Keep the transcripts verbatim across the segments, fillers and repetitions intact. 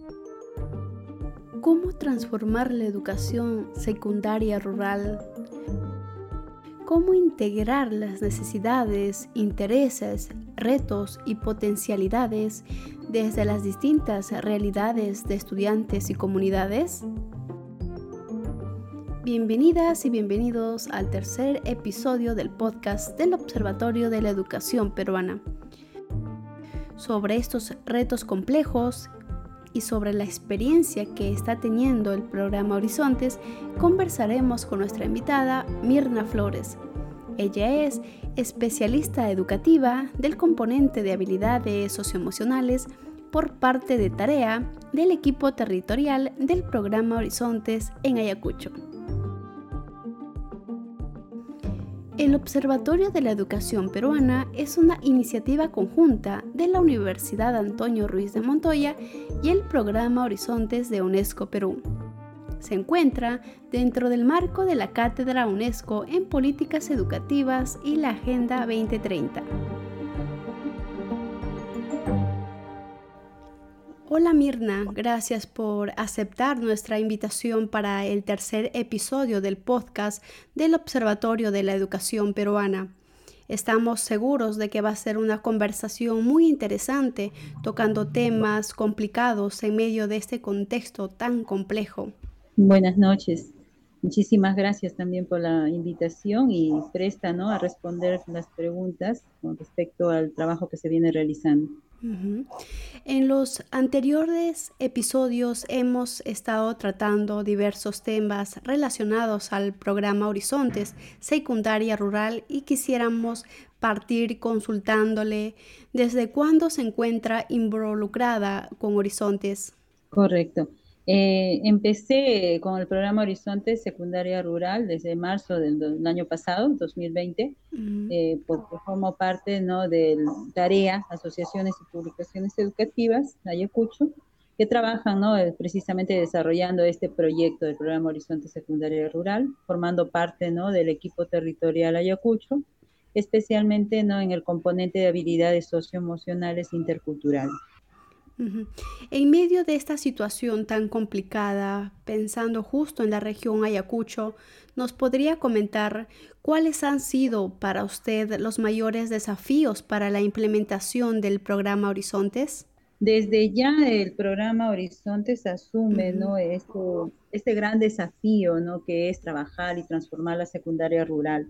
¿Cómo transformar la educación secundaria rural? ¿Cómo integrar las necesidades, intereses, retos y potencialidades desde las distintas realidades de estudiantes y comunidades? Bienvenidas y bienvenidos al tercer episodio del podcast del Observatorio de la Educación Peruana. Sobre estos retos complejos y sobre la experiencia que está teniendo el programa Horizontes, conversaremos con nuestra invitada Mirna Flores. Ella es especialista educativa del componente de habilidades socioemocionales por parte de tarea del equipo territorial del programa Horizontes en Ayacucho. El Observatorio de la Educación Peruana es una iniciativa conjunta de la Universidad Antonio Ruiz de Montoya y el Programa Horizontes de UNESCO Perú. Se encuentra dentro del marco de la Cátedra UNESCO en Políticas Educativas y la Agenda veinte treinta. Hola Mirna, gracias por aceptar nuestra invitación para el tercer episodio del podcast del Observatorio de la Educación Peruana. Estamos seguros de que va a ser una conversación muy interesante, tocando temas complicados en medio de este contexto tan complejo. Buenas noches. Muchísimas gracias también por la invitación y presta, ¿no?, a responder las preguntas con respecto al trabajo que se viene realizando. Uh-huh. En los anteriores episodios hemos estado tratando diversos temas relacionados al programa Horizontes, secundaria rural, y quisiéramos partir consultándole desde cuándo se encuentra involucrada con Horizontes. Correcto. Eh, empecé con el programa Horizontes Secundaria Rural desde marzo del, del año pasado, dos mil veinte, uh-huh. eh, porque formo parte, ¿no?, de Tarea, Asociaciones y Publicaciones Educativas de Ayacucho, que trabajan, ¿no?, precisamente desarrollando este proyecto del programa Horizontes Secundaria Rural, formando parte, ¿no?, del equipo territorial Ayacucho, especialmente, ¿no?, en el componente de habilidades socioemocionales interculturales. Uh-huh. En medio de esta situación tan complicada, pensando justo en la región Ayacucho, ¿nos podría comentar cuáles han sido para usted los mayores desafíos para la implementación del programa Horizontes? Desde ya el programa Horizontes asume, uh-huh. ¿no?, este, este gran desafío, ¿no?, que es trabajar y transformar la secundaria rural,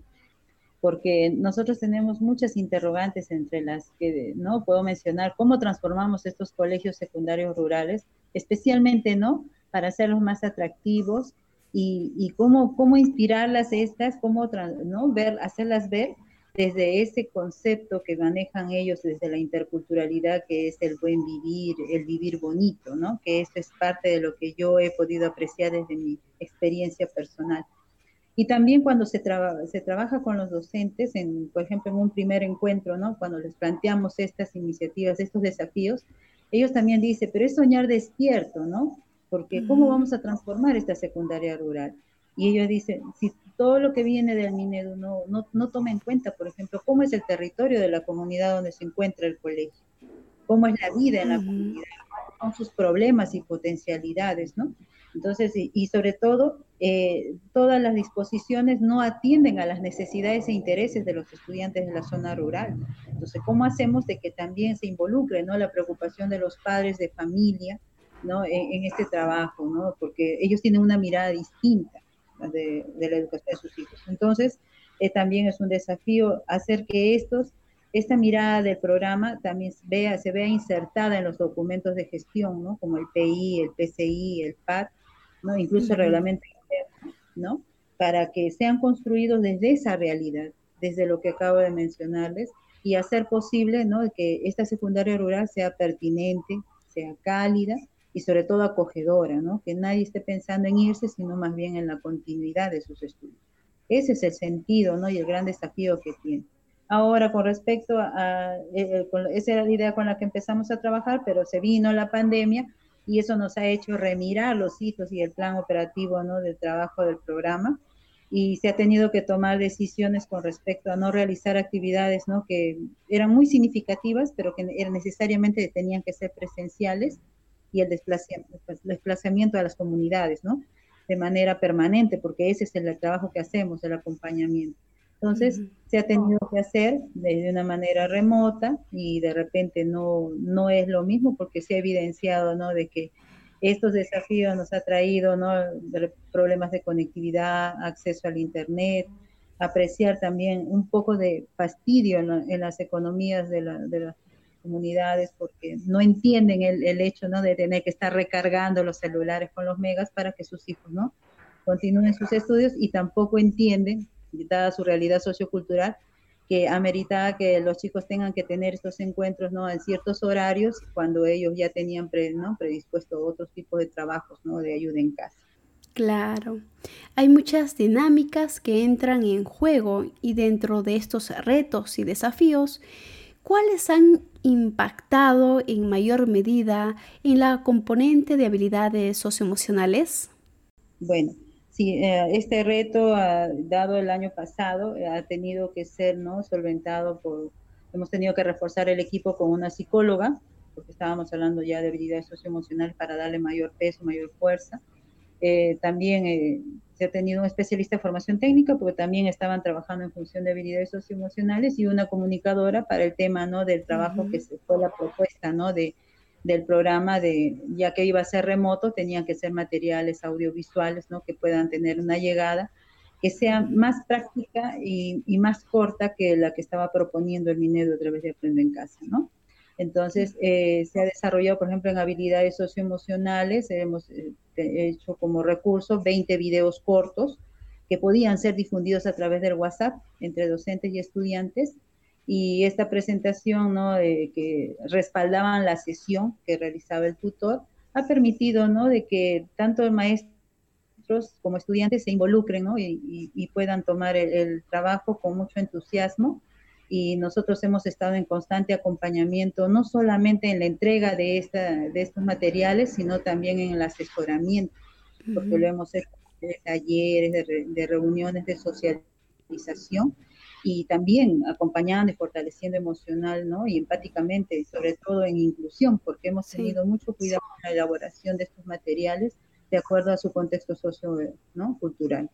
porque nosotros tenemos muchas interrogantes entre las que, ¿no?, puedo mencionar cómo transformamos estos colegios secundarios rurales, especialmente, ¿no?, para hacerlos más atractivos y, y cómo, cómo inspirarlas estas, cómo, ¿no?, ver, hacerlas ver desde ese concepto que manejan ellos, desde la interculturalidad, que es el buen vivir, el vivir bonito, ¿no?, que eso es parte de lo que yo he podido apreciar desde mi experiencia personal. Y también cuando se, traba, se trabaja con los docentes, en, por ejemplo, en un primer encuentro, ¿no?, cuando les planteamos estas iniciativas, estos desafíos, ellos también dicen, pero es soñar despierto, ¿no?, porque ¿cómo vamos a transformar esta secundaria rural? Y ellos dicen, si todo lo que viene del Minedu no, no, no toma en cuenta, por ejemplo, cómo es el territorio de la comunidad donde se encuentra el colegio, cómo es la vida en la uh-huh. comunidad, con sus problemas y potencialidades, ¿no? Entonces, y, y sobre todo, eh, todas las disposiciones no atienden a las necesidades e intereses de los estudiantes de la zona rural. Entonces, ¿cómo hacemos de que también se involucre, ¿no?, la preocupación de los padres de familia, ¿no?, en, en este trabajo, ¿no?, porque ellos tienen una mirada distinta de, de la educación de sus hijos. Entonces, eh, también es un desafío hacer que estos esta mirada del programa también vea, se vea insertada en los documentos de gestión, ¿no?, como el P I, el P C I, el P A D, ¿no?, incluso uh-huh. el reglamento interno, ¿no?, para que sean construidos desde esa realidad, desde lo que acabo de mencionarles, y hacer posible, ¿no?, que esta secundaria rural sea pertinente, sea cálida y sobre todo acogedora, ¿no?, que nadie esté pensando en irse, sino más bien en la continuidad de sus estudios. Ese es el sentido, ¿no?, y el gran desafío que tiene. Ahora, con respecto a, a, eh, con, esa era la idea con la que empezamos a trabajar, pero se vino la pandemia y eso nos ha hecho remirar los hitos y el plan operativo, ¿no?, del trabajo del programa, y se ha tenido que tomar decisiones con respecto a no realizar actividades, ¿no?, que eran muy significativas, pero que eran necesariamente tenían que ser presenciales, y el desplazamiento, desplazamiento a las comunidades, ¿no? De manera permanente, porque ese es el trabajo que hacemos, el acompañamiento. Entonces, Ujú. se ha tenido que hacer de una manera remota y de repente no, no es lo mismo porque se ha evidenciado, ¿no? De que estos desafíos nos ha traído, ¿no? Problemas de conectividad, acceso al Internet, apreciar también un poco de fastidio en, la, en las economías de, la, de, las comunidades porque no entienden el, el hecho, ¿no? De tener que estar recargando los celulares con los megas para que sus hijos, ¿no? Continúen sus estudios y tampoco entienden, dada su realidad sociocultural, que amerita que los chicos tengan que tener estos encuentros, ¿no? En ciertos horarios cuando ellos ya tenían pre, ¿no? predispuesto otros tipos de trabajos, ¿no? De ayuda en casa. Claro, hay muchas dinámicas que entran en juego y dentro de estos retos y desafíos, ¿cuáles han impactado en mayor medida en la componente de habilidades socioemocionales? Bueno, sí, eh, este reto, ah, dado el año pasado, eh, ha tenido que ser, ¿no? solventado por, hemos tenido que reforzar el equipo con una psicóloga, porque estábamos hablando ya de habilidades socioemocionales para darle mayor peso, mayor fuerza. Eh, también eh, se ha tenido un especialista de formación técnica, porque también estaban trabajando en función de habilidades socioemocionales, y una comunicadora para el tema, ¿no? del trabajo que Ujú. se fue la propuesta, ¿no? de, del programa, de, ya que iba a ser remoto, tenían que ser materiales audiovisuales, ¿no? que puedan tener una llegada que sea Ujú. más práctica y, y más corta que la que estaba proponiendo el Minedo a través de Aprende en Casa, ¿no? Entonces, eh, se ha desarrollado, por ejemplo, en habilidades socioemocionales, hemos eh, hecho como recurso veinte videos cortos que podían ser difundidos a través del WhatsApp entre docentes y estudiantes. Y esta presentación, ¿no? eh, que respaldaban la sesión que realizaba el tutor, ha permitido, ¿no? de que tanto el maestro como estudiantes se involucren, ¿no? y, y, y, puedan tomar el, el trabajo con mucho entusiasmo. Y nosotros hemos estado en constante acompañamiento, no solamente en la entrega de, esta, de estos materiales, sino también en el asesoramiento, porque lo Ujú. hemos hecho de talleres, de, re, de reuniones de socialización, y también acompañando y fortaleciendo emocional, ¿no? y empáticamente, sobre todo en inclusión, porque hemos Sí. tenido mucho cuidado en la elaboración de estos materiales de acuerdo a su contexto socio, ¿no? cultural.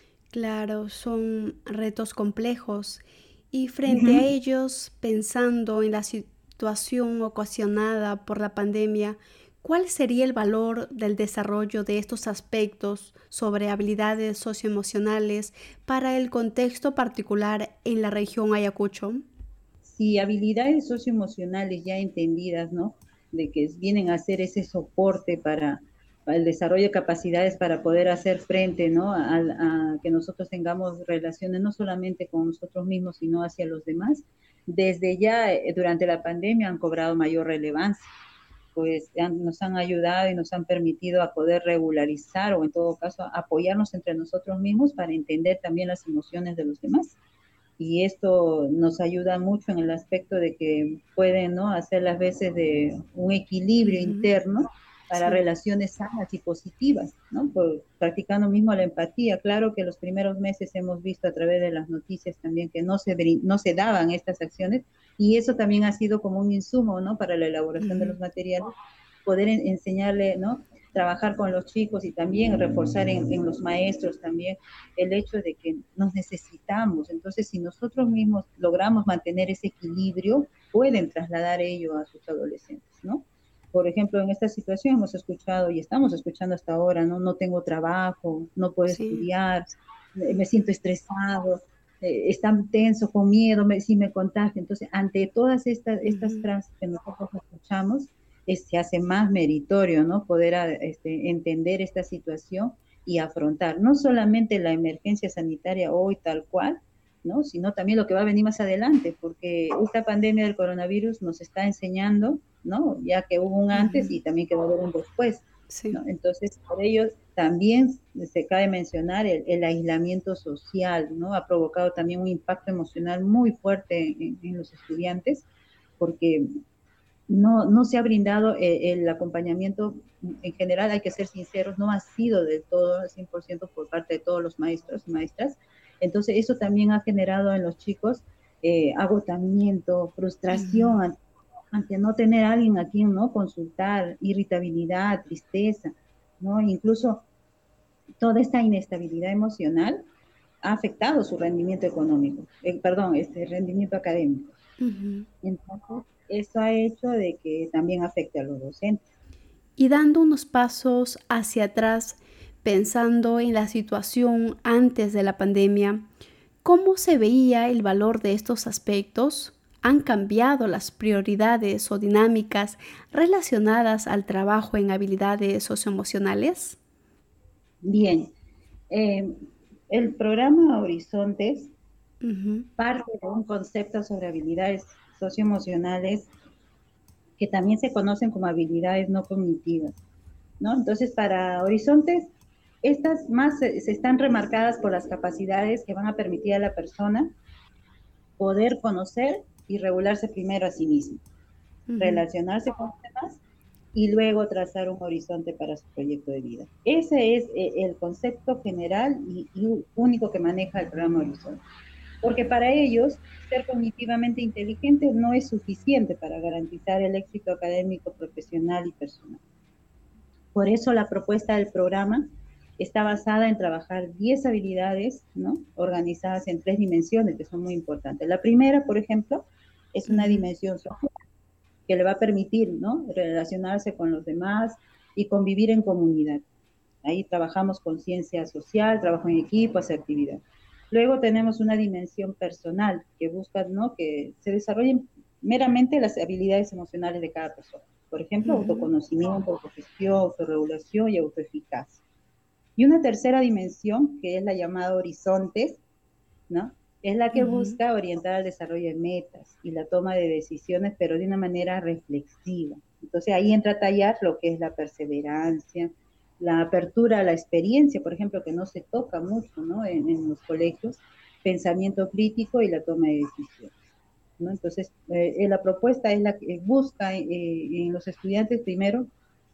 Claro, son retos complejos y frente a Uh-huh. ellos, pensando en la situación ocasionada por la pandemia, ¿cuál sería el valor del desarrollo de estos aspectos sobre habilidades socioemocionales para el contexto particular en la región Ayacucho? Sí, habilidades socioemocionales ya entendidas, ¿no? De que vienen a ser ese soporte para, para el desarrollo de capacidades para poder hacer frente, ¿no? A, a, que nosotros tengamos relaciones no solamente con nosotros mismos, sino hacia los demás. Desde ya, eh, durante la pandemia, han cobrado mayor relevancia, pues han, nos han ayudado y nos han permitido a poder regularizar o en todo caso apoyarnos entre nosotros mismos para entender también las emociones de los demás. Y esto nos ayuda mucho en el aspecto de que pueden, ¿no? hacer las veces de un equilibrio Ujú. interno para Sí. relaciones sanas y positivas, ¿no? Por, practicando mismo la empatía. Claro que los primeros meses hemos visto a través de las noticias también que no se, no se daban estas acciones, y eso también ha sido como un insumo, ¿no? para la elaboración de Ujú. los materiales, poder en, enseñarle, ¿no? trabajar con los chicos y también reforzar en, en los maestros también el hecho de que nos necesitamos. Entonces, si nosotros mismos logramos mantener ese equilibrio, pueden trasladar ello a sus adolescentes, ¿no? Por ejemplo, en esta situación hemos escuchado y estamos escuchando hasta ahora, ¿no? No tengo trabajo, no puedo Sí. estudiar, me Ujú. siento estresado, eh, están tenso, con miedo, me, si me contagio. Entonces, ante todas estas, estas Ujú. frases que nosotros escuchamos, es, se hace más meritorio, ¿no? Poder a, este, entender esta situación y afrontar no solamente la emergencia sanitaria hoy tal cual, ¿no? sino también lo que va a venir más adelante, porque esta pandemia del coronavirus nos está enseñando, ¿no? ya que hubo un antes Ujú. y también que va a haber un después. Sí. ¿no? Entonces, por ello también se cabe mencionar el, el aislamiento social, ¿no? Ha provocado también un impacto emocional muy fuerte en, en los estudiantes, porque no, no se ha brindado el, el acompañamiento en general, hay que ser sinceros, no ha sido del todo al cien por ciento por parte de todos los maestros y maestras. Entonces, eso también ha generado en los chicos eh, agotamiento, Ujú. frustración ante no tener a alguien a quien no consultar, irritabilidad, tristeza, ¿no? Incluso toda esta inestabilidad emocional ha afectado su rendimiento económico, eh, perdón, este rendimiento académico. Ujú. Entonces, eso ha hecho de que también afecte a los docentes. Y dando unos pasos hacia atrás, pensando en la situación antes de la pandemia, ¿cómo se veía el valor de estos aspectos? ¿Han cambiado las prioridades o dinámicas relacionadas al trabajo en habilidades socioemocionales? Bien, eh, el programa Horizontes Ujú. parte de un concepto sobre habilidades socioemocionales que también se conocen como habilidades no cognitivas, ¿no? Entonces, para Horizontes, estas más se, se están remarcadas por las capacidades que van a permitir a la persona poder conocer y regularse primero a sí mismo, Ujú. relacionarse con los demás y luego trazar un horizonte para su proyecto de vida. Ese es eh, el concepto general y, y único que maneja el programa Horizonte. Porque para ellos, ser cognitivamente inteligente no es suficiente para garantizar el éxito académico, profesional y personal. Por eso la propuesta del programa está basada en trabajar diez habilidades, ¿no? Organizadas en tres dimensiones que son muy importantes. La primera, por ejemplo, es una Ujú. dimensión social que le va a permitir, ¿no? Relacionarse con los demás y convivir en comunidad. Ahí trabajamos conciencia social, trabajo en equipo, asertividad. Luego tenemos una dimensión personal que busca, ¿no? Que se desarrollen meramente las habilidades emocionales de cada persona. Por ejemplo, Ujú. autoconocimiento, autogestión, autorregulación y autoeficacia. Y una tercera dimensión, que es la llamada horizontes, ¿no? Es la que Ujú. busca orientar al desarrollo de metas y la toma de decisiones, pero de una manera reflexiva. Entonces ahí entra a tallar lo que es la perseverancia, la apertura a la experiencia, por ejemplo, que no se toca mucho, ¿no? En, en los colegios, pensamiento crítico y la toma de decisiones, ¿no? Entonces, eh, la propuesta es la que busca eh, en los estudiantes primero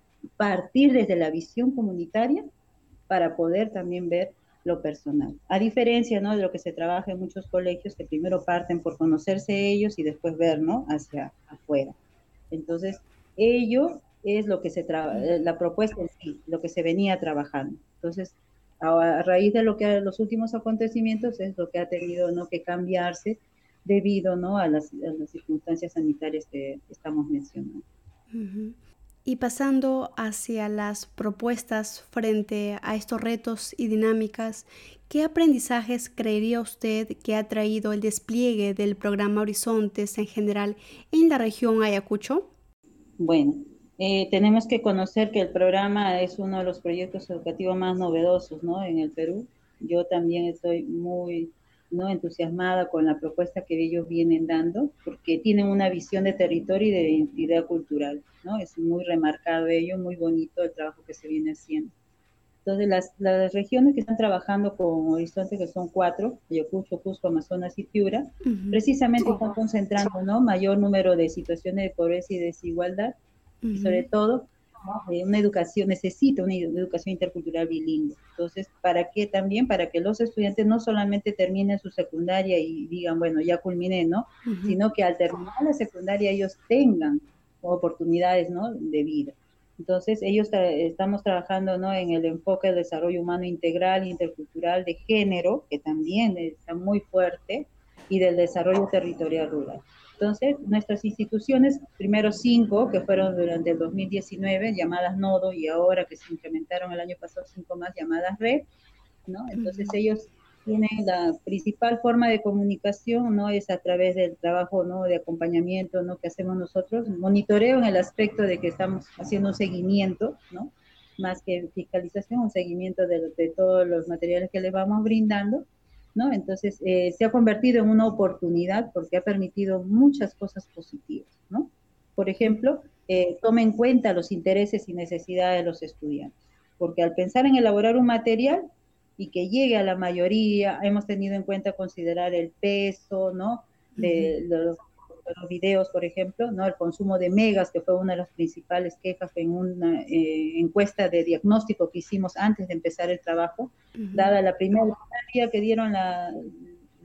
partir desde la visión comunitaria para poder también ver lo personal. A diferencia, ¿no?, de lo que se trabaja en muchos colegios, que primero parten por conocerse ellos y después ver, ¿no?, hacia afuera. Entonces, ello es lo que se trabaja, la propuesta en sí, lo que se venía trabajando. Entonces, a, a raíz de lo que los últimos acontecimientos es lo que ha tenido, ¿no?, que cambiarse debido, ¿no?, a las, a las circunstancias sanitarias que estamos mencionando. Ujú. Y pasando hacia las propuestas frente a estos retos y dinámicas, ¿qué aprendizajes creería usted que ha traído el despliegue del programa Horizontes en general en la región Ayacucho? Bueno, eh, tenemos que conocer que el programa es uno de los proyectos educativos más novedosos, ¿no?, en el Perú. Yo también estoy muy, ¿no?, entusiasmada con la propuesta que ellos vienen dando, porque tienen una visión de territorio y de identidad cultural, ¿no? Es muy remarcado ello, muy bonito el trabajo que se viene haciendo. Entonces, las, las regiones que están trabajando con Horizonte, que son cuatro, Ayacucho, Cusco, Amazonas y Piura, Ujú. precisamente están concentrando, ¿no?, mayor número de situaciones de pobreza y desigualdad, y sobre Ujú. todo, ¿no?, eh, una educación, necesita una educación intercultural bilingüe. Entonces, ¿para qué? También para que los estudiantes no solamente terminen su secundaria y digan, bueno, ya culminé, ¿no?, Ujú. sino que al terminar la secundaria ellos tengan oportunidades, ¿no?, de vida. Entonces, ellos tra estamos trabajando, ¿no?, en el enfoque del desarrollo humano integral, intercultural, de género, que también está muy fuerte, y del desarrollo territorial rural. Entonces, nuestras instituciones, primero cinco, que fueron durante el dos mil diecinueve, llamadas Nodo, y ahora que se incrementaron el año pasado cinco más llamadas Red, ¿no? Entonces, Ujú. ellos tienen la principal forma de comunicación, ¿no?, es a través del trabajo, ¿no?, de acompañamiento, ¿no?, que hacemos nosotros, monitoreo en el aspecto de que estamos haciendo un seguimiento, ¿no?, más que fiscalización, un seguimiento de, de todos los materiales que les vamos brindando, ¿no? Entonces, eh, se ha convertido en una oportunidad porque ha permitido muchas cosas positivas, ¿no? Por ejemplo, eh, toma en cuenta los intereses y necesidades de los estudiantes, porque al pensar en elaborar un material y que llegue a la mayoría, hemos tenido en cuenta considerar el peso, ¿no?, Ujú. de los, de los videos, por ejemplo, ¿no?, el consumo de megas, que fue una de las principales quejas en una eh, encuesta de diagnóstico que hicimos antes de empezar el trabajo, Ujú. dada la primera día que dieron la,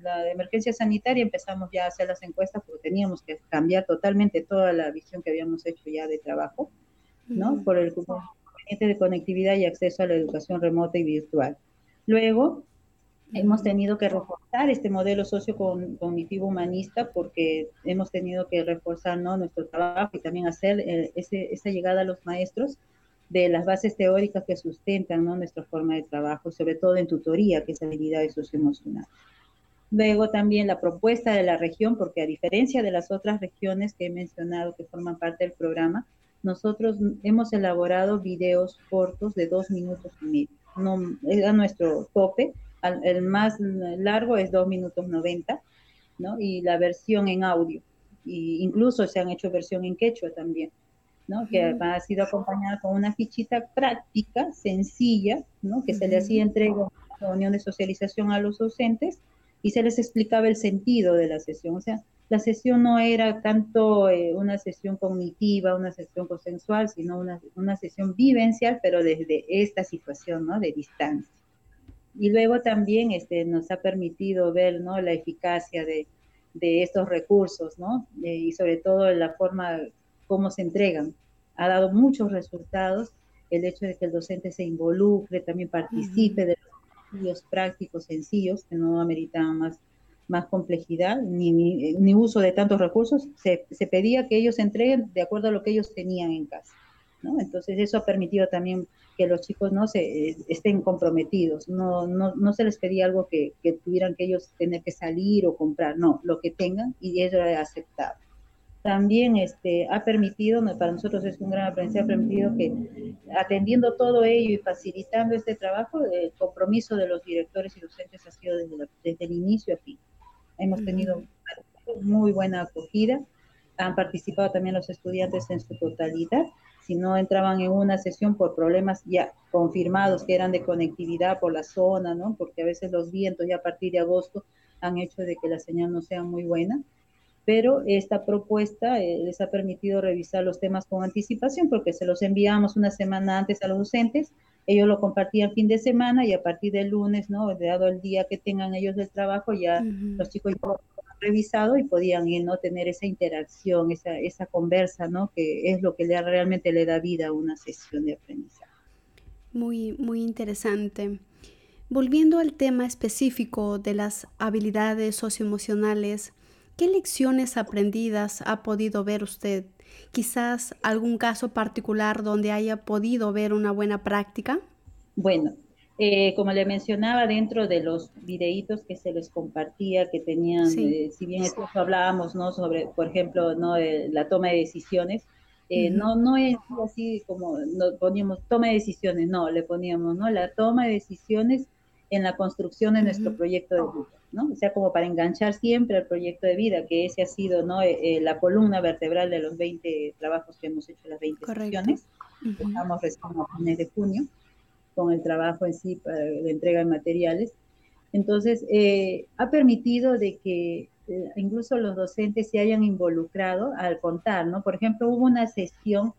la emergencia sanitaria empezamos ya a hacer las encuestas porque teníamos que cambiar totalmente toda la visión que habíamos hecho ya de trabajo, ¿no? Mm. Por el componente de conectividad y acceso a la educación remota y virtual. Luego, hemos tenido que reforzar este modelo sociocognitivo humanista porque hemos tenido que reforzar, ¿no?, nuestro trabajo y también hacer eh, ese, esa llegada a los maestros de las bases teóricas que sustentan, ¿no?, nuestra forma de trabajo, sobre todo en tutoría, que es habilidades socioemocionales. Luego también la propuesta de la región, porque a diferencia de las otras regiones que he mencionado que forman parte del programa, nosotros hemos elaborado videos cortos de dos minutos y medio. No, era nuestro tope. El más largo es dos minutos noventa, ¿no? Y la versión en audio. Y incluso se han hecho versión en quechua también, ¿no? Que ha sido acompañada con una fichita práctica, sencilla, ¿no? Que se le hacía entrega en una reunión de socialización a los docentes y se les explicaba el sentido de la sesión. O sea, la sesión no era tanto eh, una sesión cognitiva, una sesión consensual, sino una, una sesión vivencial, pero desde esta situación, ¿no?, de distancia. Y luego también este, nos ha permitido ver, ¿no?, la eficacia de, de estos recursos, ¿no? Eh, y sobre todo la forma como se entregan. Ha dado muchos resultados el hecho de que el docente se involucre, también participe uh-huh. de los estudios prácticos sencillos, que no ameritaban más, más complejidad, ni, ni, ni uso de tantos recursos. Se, se pedía que ellos entreguen de acuerdo a lo que ellos tenían en casa, ¿no? Entonces eso ha permitido también que los chicos no se eh, estén comprometidos, no, no, no se les pedía algo que, que tuvieran que ellos tener que salir o comprar, no, lo que tengan, y eso era aceptado. También este, ha permitido, para nosotros es un gran aprendizaje, ha permitido que atendiendo todo ello y facilitando este trabajo, el compromiso de los directores y docentes ha sido desde, la, desde el inicio a fin. Hemos tenido muy buena acogida, han participado también los estudiantes en su totalidad. Si no entraban en una sesión por problemas ya confirmados que eran de conectividad por la zona, ¿no?, porque a veces los vientos ya a partir de agosto han hecho de que la señal no sea muy buena, pero esta propuesta eh, les ha permitido revisar los temas con anticipación porque se los enviamos una semana antes a los docentes, ellos lo compartían fin de semana y a partir del lunes, ¿no?, dado el día que tengan ellos del trabajo, ya uh-huh. los chicos ya lo han revisado y podían ir, ¿no?, tener esa interacción, esa, esa conversa, ¿no?, que es lo que le, realmente le da vida a una sesión de aprendizaje. Muy, muy interesante. Volviendo al tema específico de las habilidades socioemocionales, ¿qué lecciones aprendidas ha podido ver usted? Quizás algún caso particular donde haya podido ver una buena práctica. Bueno, eh, como le mencionaba, dentro de los videitos que se les compartía, que tenían, sí. eh, si bien esto hablábamos, ¿no?, sobre, por ejemplo, ¿no?, de la toma de decisiones, eh, uh-huh. no, no es así como nos poníamos toma de decisiones, no, le poníamos, ¿no?, la toma de decisiones en la construcción de uh-huh. nuestro proyecto de vida, ¿no? O sea, como para enganchar siempre al proyecto de vida, que ese ha sido, ¿no?, eh, la columna vertebral de los veinte trabajos que hemos hecho, las veinte Correcto. sesiones. Uh-huh. Estamos recién a fines de junio con el trabajo en sí de entrega de materiales. Entonces, eh, ha permitido de que eh, incluso los docentes se hayan involucrado al contar, ¿no? Por ejemplo, hubo una sesión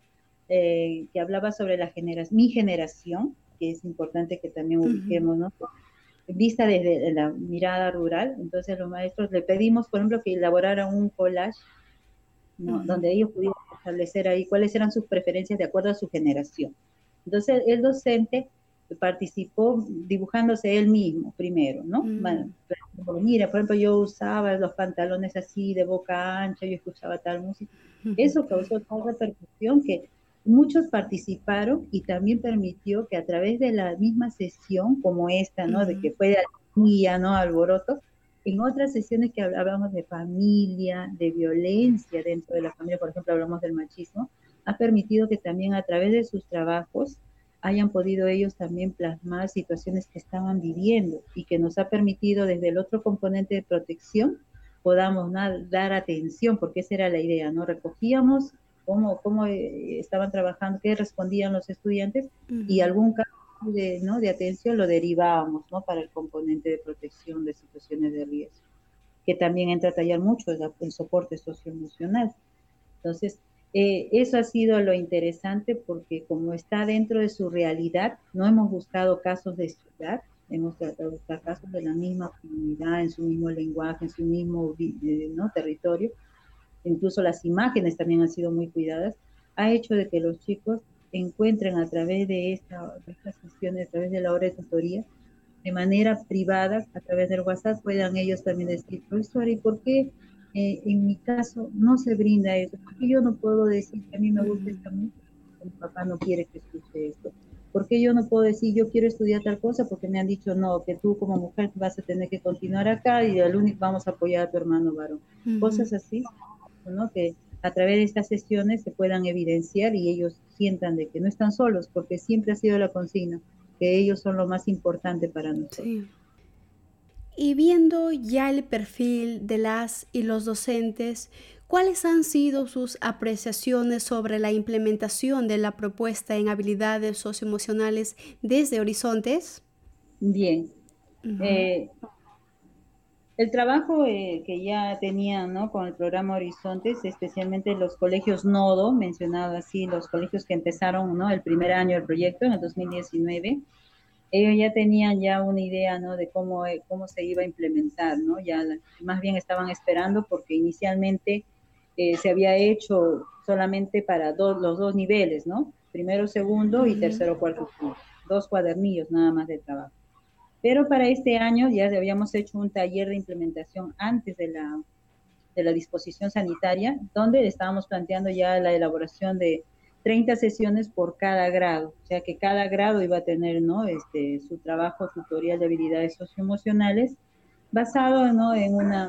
eh, que hablaba sobre la generación, mi generación, que es importante que también ubiquemos, ¿no?, vista desde la mirada rural. Entonces, los maestros le pedimos, por ejemplo, que elaboraran un collage, ¿no?, uh-huh. donde ellos pudieran establecer ahí cuáles eran sus preferencias de acuerdo a su generación. Entonces, el docente participó dibujándose él mismo primero, ¿no? Mm. Bueno, mira, por ejemplo, yo usaba los pantalones así de boca ancha, yo escuchaba tal música. Eso causó tal repercusión que muchos participaron y también permitió que a través de la misma sesión como esta, ¿no?, uh-huh. de que fue de ¿no?, alboroto, en otras sesiones que hablábamos de familia, de violencia dentro de la familia, por ejemplo, hablamos del machismo, ha permitido que también a través de sus trabajos hayan podido ellos también plasmar situaciones que estaban viviendo y que nos ha permitido desde el otro componente de protección podamos ¿no?, dar atención, porque esa era la idea, ¿no? Recogíamos cómo, cómo eh, estaban trabajando, qué respondían los estudiantes uh-huh. y algún caso de, ¿no?, de atención lo derivábamos, ¿no?, para el componente de protección de situaciones de riesgo, que también entra a tallar mucho el, el soporte socioemocional. Entonces, Eh, eso ha sido lo interesante porque como está dentro de su realidad, no hemos buscado casos de ciudad, hemos tratado de buscar casos de la misma comunidad, en su mismo lenguaje, en su mismo eh, ¿no? territorio, incluso las imágenes también han sido muy cuidadas, ha hecho de que los chicos encuentren a través de, esta, de estas sesiones, a través de la hora de tutoría, de manera privada, a través del WhatsApp, puedan ellos también decir, profesora, ¿y por qué eh, en mi caso no se brinda eso? ¿Por qué yo no puedo decir que a mí me gusta esta música? Mi papá no quiere que escuche esto. ¿Por qué yo no puedo decir yo quiero estudiar tal cosa? Porque me han dicho no, que tú como mujer vas a tener que continuar acá y al único vamos a apoyar a tu hermano varón. Uh-huh. Cosas así, ¿no? Que a través de estas sesiones se puedan evidenciar y ellos sientan de que no están solos, porque siempre ha sido la consigna, que ellos son lo más importante para nosotros. Sí. Y viendo ya el perfil de las y los docentes, ¿cuáles han sido sus apreciaciones sobre la implementación de la propuesta en habilidades socioemocionales desde Horizontes? Bien. Uh-huh. Eh, el trabajo eh, que ya tenían, ¿no? Con el programa Horizontes, especialmente los colegios nodo, mencionado así, los colegios que empezaron, ¿no? El primer año del proyecto, en el dos mil diecinueve, ellos ya tenían ya una idea, ¿no? De cómo, cómo se iba a implementar, ¿no? Ya la, más bien estaban esperando porque inicialmente eh, se había hecho solamente para dos, los dos niveles, ¿no? Primero, segundo uh-huh. y tercero, cuarto, quinto. Dos cuadernillos nada más de trabajo. Pero para este año ya habíamos hecho un taller de implementación antes de la, de la disposición sanitaria, donde estábamos planteando ya la elaboración de treinta sesiones por cada grado, o sea que cada grado iba a tener, ¿no? este, su trabajo tutorial de habilidades socioemocionales basado, ¿no? en, una,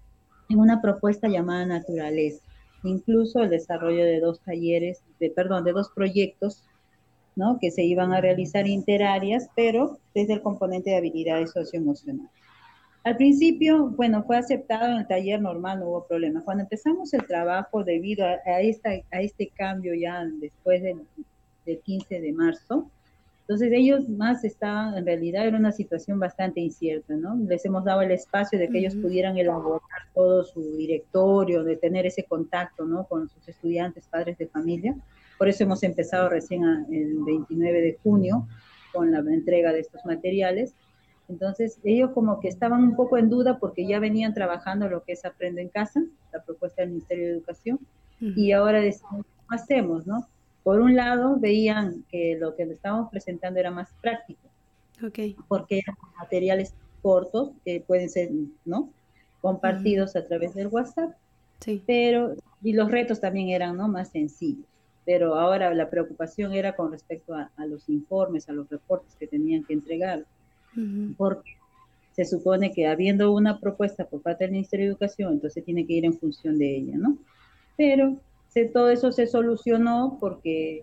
en una propuesta llamada naturaleza, incluso el desarrollo de dos talleres, de, perdón, de dos proyectos, ¿no? que se iban a realizar interáreas, pero desde el componente de habilidades socioemocionales. Al principio, bueno, fue aceptado en el taller normal, no hubo problema. Cuando empezamos el trabajo, debido a, a, esta, a este cambio ya después del, del quince de marzo, entonces ellos más estaban, en realidad era una situación bastante incierta, ¿no? Les hemos dado el espacio de que uh-huh. ellos pudieran elaborar todo su directorio, de tener ese contacto, ¿no? Con sus estudiantes, padres de familia. Por eso hemos empezado recién a, el veintinueve de junio con la entrega de estos materiales. Entonces, ellos como que estaban un poco en duda porque ya venían trabajando lo que es Aprende en Casa, la propuesta del Ministerio de Educación, uh-huh. y ahora decimos, ¿cómo hacemos, no? Por un lado, veían que lo que le estábamos presentando era más práctico, okay. porque eran materiales cortos que pueden ser, ¿no? compartidos uh-huh. a través del WhatsApp, sí. pero, y los retos también eran, ¿no? más sencillos. Pero ahora la preocupación era con respecto a, a los informes, a los reportes que tenían que entregar, uh-huh. porque se supone que habiendo una propuesta por parte del Ministerio de Educación, entonces tiene que ir en función de ella, ¿no? Pero se, todo eso se solucionó porque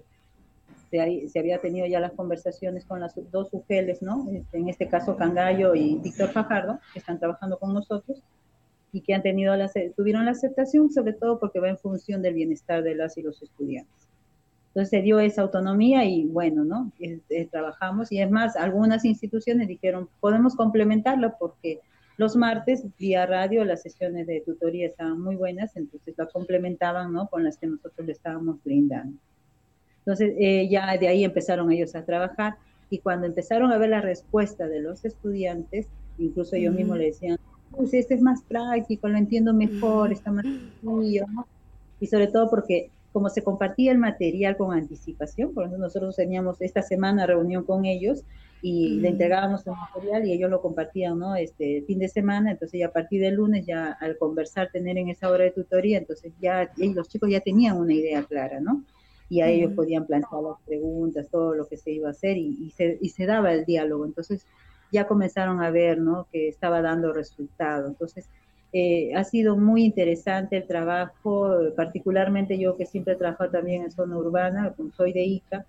se, se había tenido ya las conversaciones con las dos U G Ls, ¿no? En este caso Cangallo y Víctor Fajardo, que están trabajando con nosotros y que han tenido la, tuvieron la aceptación, sobre todo porque va en función del bienestar de las y los estudiantes. Entonces se dio esa autonomía y bueno, ¿no? Eh, eh, trabajamos y es más, algunas instituciones dijeron, podemos complementarlo porque los martes, vía radio, las sesiones de tutoría estaban muy buenas, entonces la complementaban, ¿no? Con las que nosotros le estábamos brindando. Entonces eh, ya de ahí empezaron ellos a trabajar y cuando empezaron a ver la respuesta de los estudiantes, incluso ellos uh-huh. mismos le decían, pues este es más práctico, lo entiendo mejor, está más sencillo, ¿no? Y sobre todo porque como se compartía el material con anticipación, por ejemplo, nosotros teníamos esta semana reunión con ellos y uh-huh. le entregábamos el material y ellos lo compartían, ¿no? Este fin de semana, entonces ya a partir del lunes, ya al conversar, tener en esa hora de tutoría, entonces ya ellos, los chicos ya tenían una idea clara, ¿no? Y a uh-huh. ellos podían plantear las preguntas, todo lo que se iba a hacer y, y, se, y se daba el diálogo, entonces ya comenzaron a ver, ¿no? Que estaba dando resultado, entonces Eh, ha sido muy interesante el trabajo, particularmente yo que siempre he trabajado también en zona urbana, soy de Ica,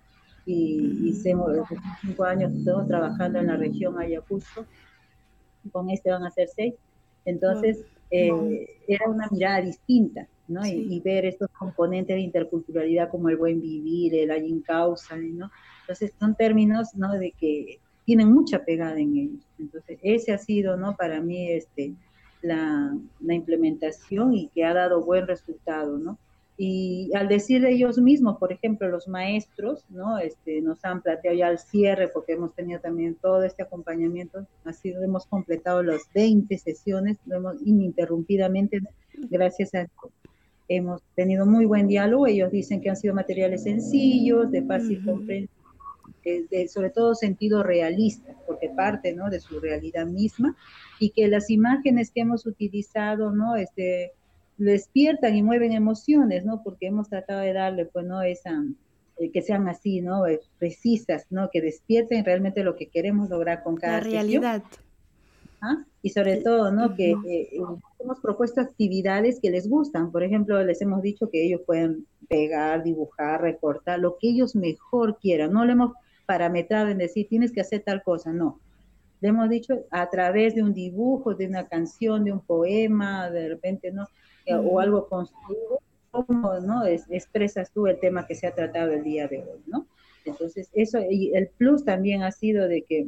y hicimos cinco años todos trabajando en la región Ayacucho, con este van a ser seis, entonces eh, era una mirada distinta, ¿no? Sí. Y, y ver estos componentes de interculturalidad como el buen vivir, el hay en causa, ¿no? Entonces son términos, ¿no? De que tienen mucha pegada en ellos, entonces ese ha sido, ¿no? Para mí, este... La, la implementación y que ha dado buen resultado, ¿no? Y al decir de ellos mismos, por ejemplo, los maestros, ¿no? Este, nos han planteado ya el cierre, porque hemos tenido también todo este acompañamiento, así hemos completado las veinte sesiones, lo hemos ininterrumpidamente, gracias a hemos tenido muy buen diálogo. Ellos dicen que han sido materiales sencillos, de fácil Ujú. comprensión, de, de, sobre todo sentido realista, porque parte, ¿no?, de su realidad misma, y que las imágenes que hemos utilizado, ¿no?, este, despiertan y mueven emociones, ¿no?, porque hemos tratado de darle, pues, ¿no?, esa, eh, que sean así, ¿no?, eh, precisas, ¿no?, que despierten realmente lo que queremos lograr con La cada sesión. realidad. ¿Ah? Y sobre todo, ¿no?, que Uh-huh. eh, hemos propuesto actividades que les gustan. Por ejemplo, les hemos dicho que ellos pueden pegar, dibujar, recortar, lo que ellos mejor quieran. No le hemos parametrado en decir, tienes que hacer tal cosa, no. Le hemos dicho a través de un dibujo, de una canción, de un poema, de repente, ¿no?, eh, o Uh-huh. algo construido, cómo, ¿no?, es, expresas tú el tema que se ha tratado el día de hoy, ¿no? Entonces, eso, y el plus también ha sido de que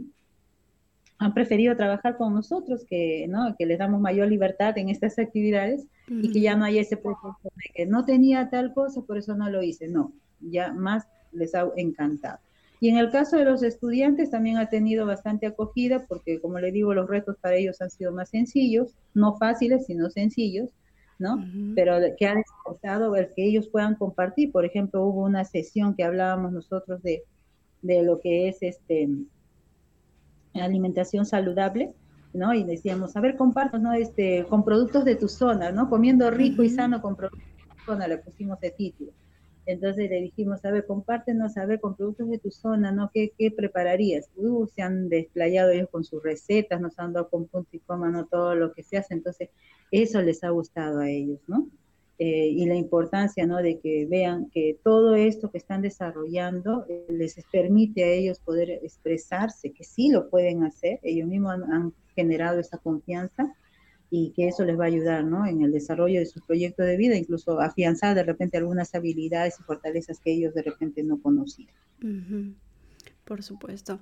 han preferido trabajar con nosotros, que, ¿no?, que les damos mayor libertad en estas actividades, y que ya Uh-huh. no hay ese pretexto de que no tenía tal cosa, por eso no lo hice. No, ya más les ha encantado. Y en el caso de los estudiantes también ha tenido bastante acogida, porque como le digo, los retos para ellos han sido más sencillos, no fáciles, sino sencillos, ¿no? Uh-huh. Pero que ha despertado el que ellos puedan compartir. Por ejemplo, hubo una sesión que hablábamos nosotros de, de lo que es este alimentación saludable, ¿no? Y decíamos, a ver, compártanos, ¿no?, este, con productos de tu zona, ¿no? Comiendo rico y Uh-huh. sano con productos de tu zona, le pusimos de título. Entonces le dijimos, a ver, compártenos, a ver, con productos de tu zona, ¿no?, ¿Qué, qué prepararías? Uh, se han desplayado ellos con sus recetas, nos han dado con punto y coma, ¿no?, todo lo que se hace. Entonces, eso les ha gustado a ellos, ¿no? Eh, y la importancia, ¿no?, de que vean que todo esto que están desarrollando eh, les permite a ellos poder expresarse, que sí lo pueden hacer, ellos mismos han, han generado esa confianza, y que eso les va a ayudar, ¿no?, en el desarrollo de su proyecto de vida, incluso afianzar de repente algunas habilidades y fortalezas que ellos de repente no conocían. Uh-huh. Por supuesto.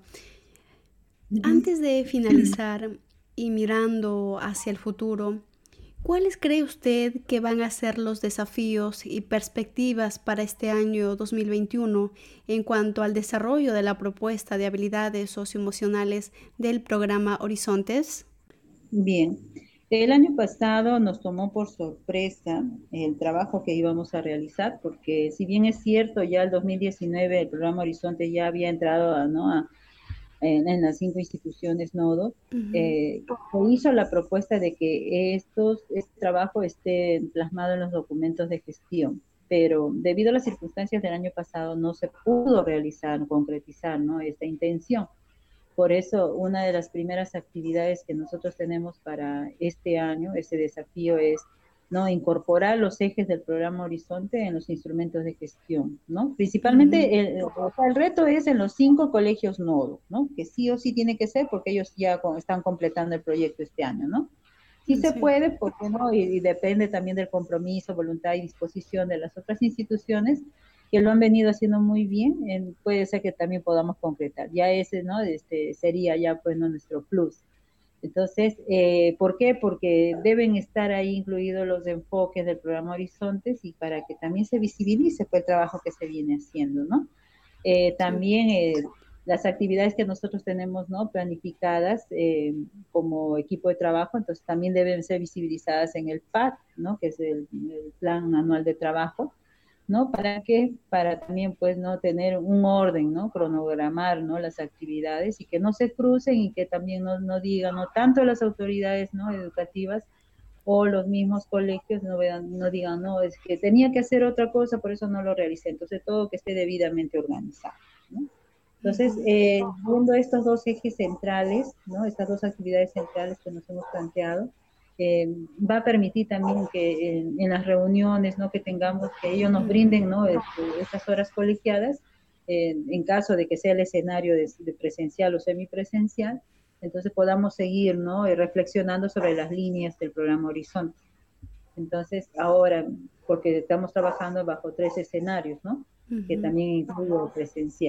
Uh-huh. Antes de finalizar y mirando hacia el futuro, ¿cuáles cree usted que van a ser los desafíos y perspectivas para este año dos mil veintiuno en cuanto al desarrollo de la propuesta de habilidades socioemocionales del programa Horizontes? Bien, el año pasado nos tomó por sorpresa el trabajo que íbamos a realizar, porque si bien es cierto, ya el dos mil diecinueve el programa Horizonte ya había entrado a, ¿no?, a, en, en las cinco instituciones nodos, Uh-huh. eh, se hizo la propuesta de que estos, este trabajo esté plasmado en los documentos de gestión, pero debido a las circunstancias del año pasado no se pudo realizar, concretizar, ¿no?, esta intención. Por eso, una de las primeras actividades que nosotros tenemos para este año, ese desafío es, ¿no?, incorporar los ejes del programa Horizonte en los instrumentos de gestión, ¿no? Uh-huh. Principalmente, el, o sea, el reto es en los cinco colegios nodo, ¿no?, que sí o sí tiene que ser porque ellos ya con, están completando el proyecto este año, ¿no? Sí se Sí. puede, porque no, y, y depende también del compromiso, voluntad y disposición de las otras instituciones que lo han venido haciendo muy bien. En, puede ser que también podamos concretar. Ya ese, ¿no?, este, sería ya, pues, ¿no?, nuestro plus. Entonces, eh, ¿por qué? Porque deben estar ahí incluidos los enfoques del programa Horizontes, y para que también se visibilice, pues, el trabajo que se viene haciendo, ¿no? Eh, Sí. también eh, las actividades que nosotros tenemos, ¿no?, planificadas eh, como equipo de trabajo, entonces también deben ser visibilizadas en el P A T, ¿no?, que es el, el Plan Anual de Trabajo, ¿no? ¿Para qué? Para también, pues, no tener un orden, ¿no?, cronogramar, ¿no?, las actividades, y que no se crucen, y que también no, no digan, no tanto las autoridades, ¿no?, educativas, o los mismos colegios no, vean, no digan, no, es que tenía que hacer otra cosa, por eso no lo realicé. Entonces, todo que esté debidamente organizado, ¿no? Entonces, Uh-huh. eh, viendo estos dos ejes centrales, ¿no?, estas dos actividades centrales que nos hemos planteado, eh, va a permitir también que en, en las reuniones, ¿no?, que tengamos, que ellos nos Uh-huh. brinden, ¿no?, este, estas horas colegiadas, eh, en caso de que sea el escenario de, de presencial o semipresencial, entonces podamos seguir, ¿no?, reflexionando sobre las líneas del programa Horizonte. Entonces, ahora, porque estamos trabajando bajo tres escenarios, ¿no?, que Uh-huh. también incluye el presencial.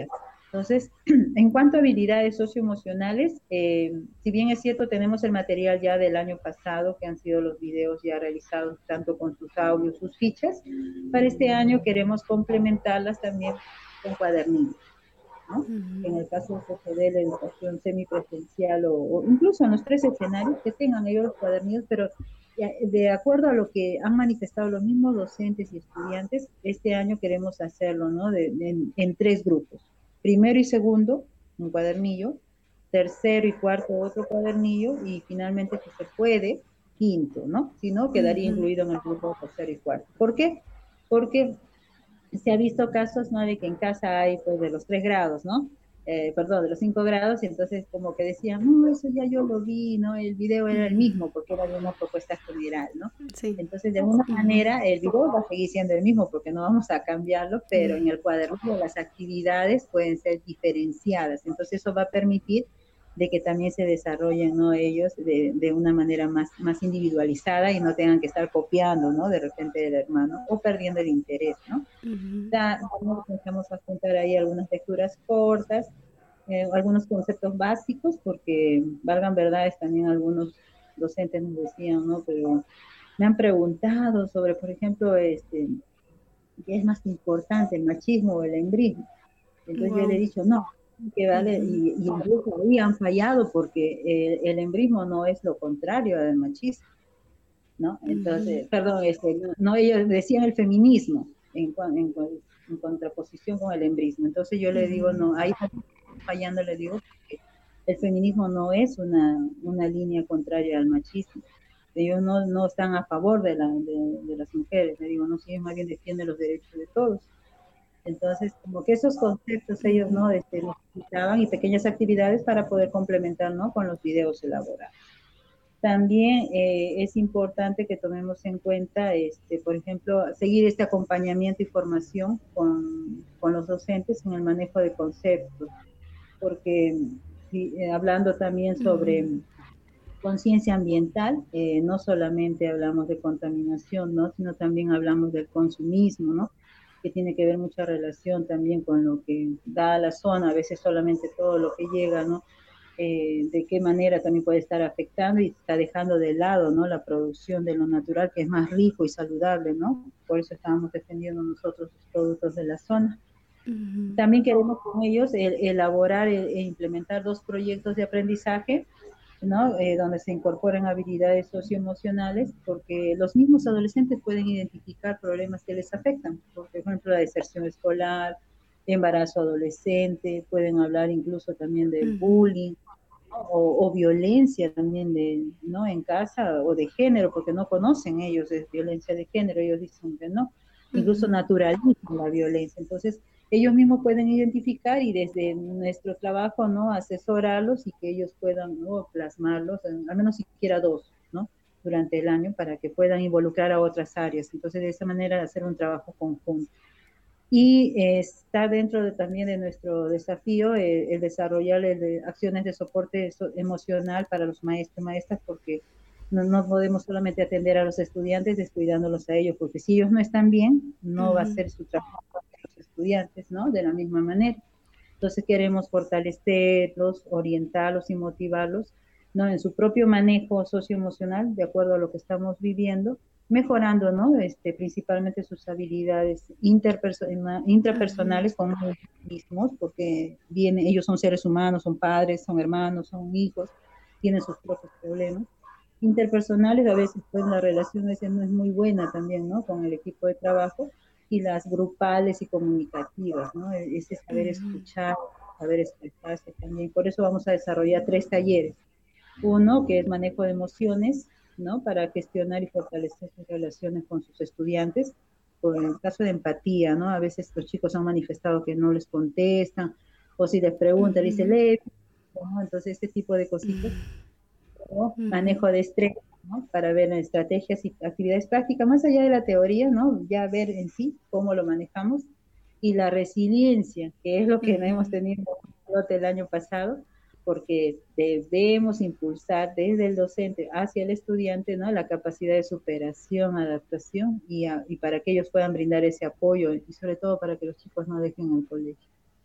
Entonces, en cuanto a habilidades socioemocionales, eh, si bien es cierto, tenemos el material ya del año pasado, que han sido los videos ya realizados tanto con sus audios, sus fichas, para este año queremos complementarlas también con cuadernillos, ¿no? Ujú. En el caso de C P D, la educación semipresencial o, o incluso en los tres escenarios, que tengan ellos los cuadernillos, pero de acuerdo a lo que han manifestado los mismos docentes y estudiantes, este año queremos hacerlo, ¿no? De, de, en, en tres grupos. Primero y segundo, un cuadernillo. Tercero y cuarto, otro cuadernillo. Y finalmente, si se puede, quinto, ¿no? Si no, quedaría Ujú. incluido en el grupo tercero y cuarto. ¿Por qué? Porque se ha visto casos, ¿no? De que en casa hay, pues, de los tres grados, ¿no? Eh, perdón, de los cinco grados, y entonces como que decían, no, eso ya yo lo vi, ¿no? El video era el Ujú. mismo, porque era de una propuesta general, ¿no? Sí. Entonces, de alguna Ujú. manera, el video va a seguir siendo el mismo, porque no vamos a cambiarlo, pero en Ujú. el cuaderno las actividades pueden ser diferenciadas, entonces eso va a permitir de que también se desarrollen, ¿no? Ellos de, de una manera más, más individualizada y no tengan que estar copiando, ¿no? De repente del hermano o perdiendo el interés, ¿no? Ujú. Ya empezamos a juntar ahí algunas lecturas cortas, eh, algunos conceptos básicos, porque valgan verdades también algunos docentes nos decían, ¿no? Pero me han preguntado sobre, por ejemplo, este, ¿qué es más importante, el machismo o el embrismo? Entonces yo le he Wow. dicho, no, que vale, Ujú. y, y incluso ahí han fallado porque el, el embrismo no es lo contrario al machismo, ¿no? Ujú. Entonces, perdón, este, no, no, ellos decían el feminismo en, en, en contraposición con el embrismo. Entonces yo le digo, Ujú. no, ahí está fallando, le digo, porque el feminismo no es una, una línea contraria al machismo. Ellos no, no están a favor de, la, de, de las mujeres, le digo, no, si ellos más bien defienden los derechos de todos. Entonces, como que esos conceptos ellos, Ujú. ¿no? Este, necesitaban y pequeñas actividades para poder complementar, ¿no? Con los videos elaborados. También eh, es importante que tomemos en cuenta, este, por ejemplo, seguir este acompañamiento y formación con, con los docentes en el manejo de conceptos, porque si, eh, hablando también sobre Ujú. conciencia ambiental, eh, no solamente hablamos de contaminación, ¿no? Sino también hablamos del consumismo, ¿no? Que tiene que ver mucha relación también con lo que da la zona, a veces solamente todo lo que llega, ¿no? Eh, de qué manera también puede estar afectando y está dejando de lado, ¿no? La producción de lo natural, que es más rico y saludable, ¿no? Por eso estábamos defendiendo nosotros los productos de la zona. Ujú. También queremos con ellos el, elaborar e, e implementar dos proyectos de aprendizaje, ¿no? Eh, donde se incorporen habilidades socioemocionales, porque los mismos adolescentes pueden identificar problemas que les afectan, por ejemplo, la deserción escolar, embarazo adolescente, pueden hablar incluso también del Ujú. bullying, ¿no? o, o, violencia también de, ¿no? En casa, o de género, porque no conocen ellos es violencia de género, ellos dicen que no, incluso Ujú. naturalizan la violencia. Entonces, ellos mismos pueden identificar y desde nuestro trabajo, ¿no? Asesorarlos y que ellos puedan, ¿no? Plasmarlos, en, al menos siquiera dos, ¿no? Durante el año para que puedan involucrar a otras áreas. Entonces, de esa manera, hacer un trabajo conjunto. Y eh, está dentro de, también de nuestro desafío eh, el desarrollar el de acciones de soporte so emocional para los maestros y maestras, porque no, no podemos solamente atender a los estudiantes descuidándolos a ellos, porque si ellos no están bien, no va a Ujú. ser su trabajo los estudiantes, ¿no? De la misma manera. Entonces queremos fortalecerlos, orientarlos y motivarlos, ¿no? En su propio manejo socioemocional, de acuerdo a lo que estamos viviendo, mejorando, ¿no? Este, principalmente sus habilidades interpersonales, Ujú. intrapersonales con ellos mismos, porque vienen, ellos son seres humanos, son padres, son hermanos, son hijos, tienen sus propios problemas. Interpersonales, a veces pues la relación a veces no es muy buena también, ¿no? Con el equipo de trabajo, y las grupales y comunicativas, ¿no? Ese saber Ujú. escuchar, saber expresarse también. Por eso vamos a desarrollar tres talleres. Uno, que es manejo de emociones, ¿no? Para gestionar y fortalecer sus relaciones con sus estudiantes. Por el caso de empatía, ¿no? A veces los chicos han manifestado que no les contestan, o si les preguntan, dice, Ujú. lee, ¿no? Entonces, este tipo de cositas, ¿no? Ujú. Manejo de estrés, ¿no? Para ver estrategias y actividades prácticas, más allá de la teoría, ¿no? Ya ver en sí cómo lo manejamos. Y la resiliencia, que es lo que no hemos Ujú. tenido el año pasado, porque debemos impulsar desde el docente hacia el estudiante, ¿no? La capacidad de superación, adaptación, y, a, y para que ellos puedan brindar ese apoyo, y sobre todo para que los chicos no dejen el colegio.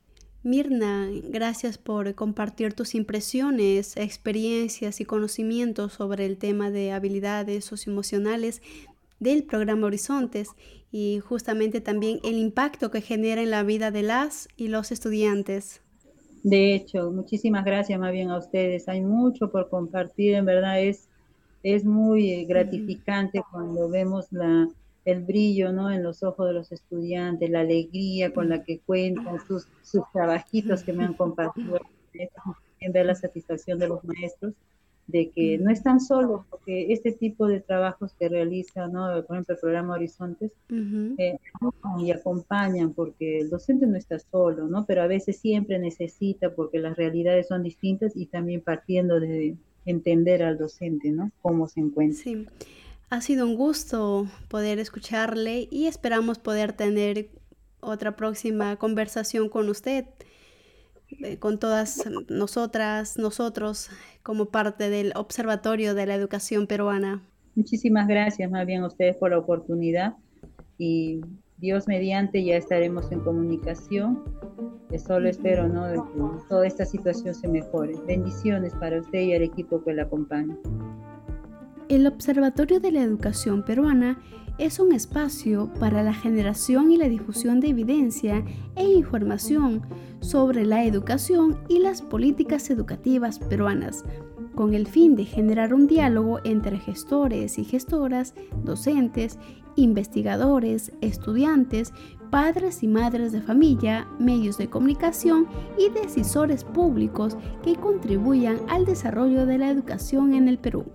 Mirna, gracias por compartir tus impresiones, experiencias y conocimientos sobre el tema de habilidades socioemocionales del programa Horizontes y justamente también el impacto que genera en la vida de las y los estudiantes. De hecho, muchísimas gracias más bien a ustedes. Hay mucho por compartir, en verdad es, es muy gratificante uh-huh. cuando vemos la, el brillo, ¿no?, en los ojos de los estudiantes, la alegría con la que cuentan sus, sus trabajitos que me han compartido, también ver la satisfacción de los maestros de que no están solos, porque este tipo de trabajos que realizan, ¿no?, por ejemplo el programa Horizontes, uh-huh. eh, y acompañan, porque el docente no está solo, ¿no?, pero a veces siempre necesita, porque las realidades son distintas y también partiendo de entender al docente, ¿no?, cómo se encuentra. Sí, ha sido un gusto poder escucharle y esperamos poder tener otra próxima conversación con usted, eh, con todas nosotras, nosotros, como parte del Observatorio de la Educación Peruana. Muchísimas gracias más bien a ustedes por la oportunidad y Dios mediante ya estaremos en comunicación. Solo espero, ¿no?, de que toda esta situación se mejore. Bendiciones para usted y el equipo que la acompaña. El Observatorio de la Educación Peruana es un espacio para la generación y la difusión de evidencia e información sobre la educación y las políticas educativas peruanas, con el fin de generar un diálogo entre gestores y gestoras, docentes, investigadores, estudiantes, padres y madres de familia, medios de comunicación y decisores públicos que contribuyan al desarrollo de la educación en el Perú.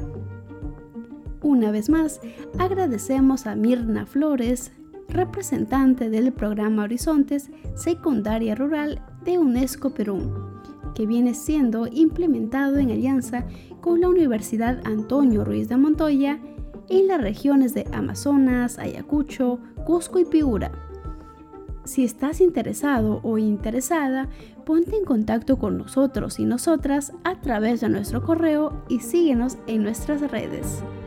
Una vez más, agradecemos a Mirna Flores, representante del programa Horizontes Secundaria Rural de UNESCO Perú, que viene siendo implementado en alianza con la Universidad Antonio Ruiz de Montoya en las regiones de Amazonas, Ayacucho, Cusco y Piura. Si estás interesado o interesada, ponte en contacto con nosotros y nosotras a través de nuestro correo y síguenos en nuestras redes.